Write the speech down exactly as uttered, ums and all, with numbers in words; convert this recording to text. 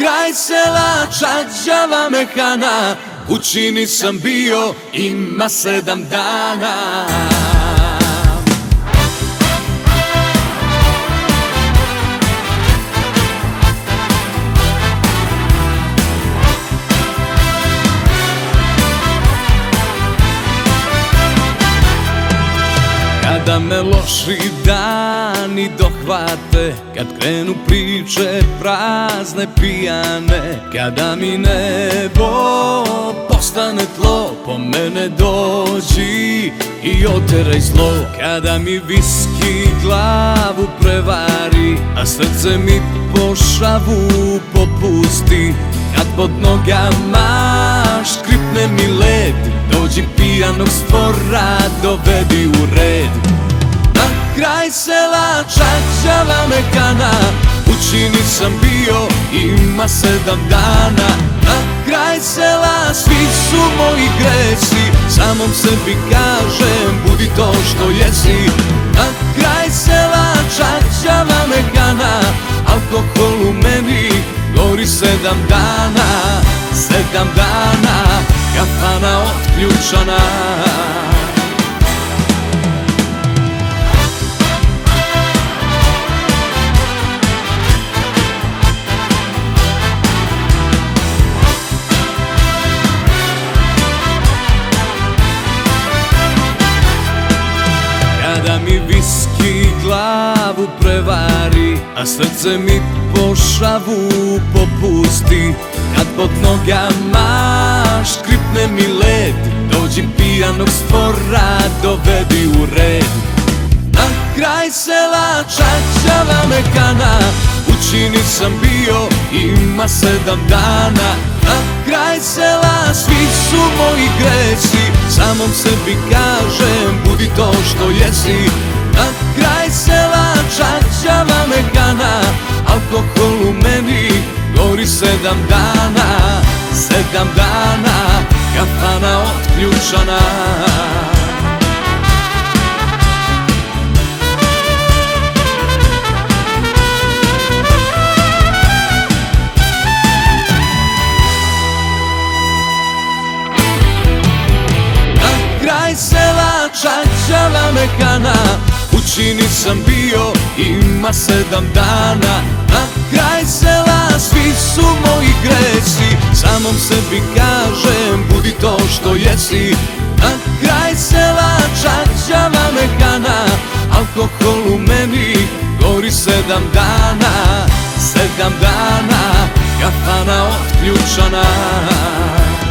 kraj sela čađava mehana, kući nisam bio, ima sedam dana. Kada me loši dani dohvate, kad krenu priče prazne pijane, kada mi nebo postane tlo, po mene dođi i oteraj zlo. Kada mi viski glavu prevari, a srce mi po šavu popusti, kad pod nogama škripne mi led, dođi pijanog stvora, dovedi u red. Na kraj sela čađava mekana, kući nisam bio, ima sedam dana. Na kraj sela svi su moji gresi, samom sebi kažem budi to što jesi. Na kraj sela čađava mekana, alkohol u meni gori sedam dana. Sedam dana, kafana otključana. Kada mi viski glavu prevari, a srce mi po šavu popusti, kad pod nogama škripne mi led, dođi pijanog stvora, dovedi u red. Na kraj sela čađava mekana, kući nisam bio, ima sedam dana. Na kraj sela svi su moji gresi, samom sebi kažem budi to što jesi. Na kraj sela čađava mekana, alkohol u meni gori sedam dana. Sedam dana, kafana otključana. Na kraj sela čađava mekana, kući nisam bio, ima sedam dana. Na kraj sela svi su moji gresi, samom sebi kažem budi to što jesi. Na kraj sela čađava mekana, alkohol u meni gori sedam dana. Sedam dana, kafana otključana.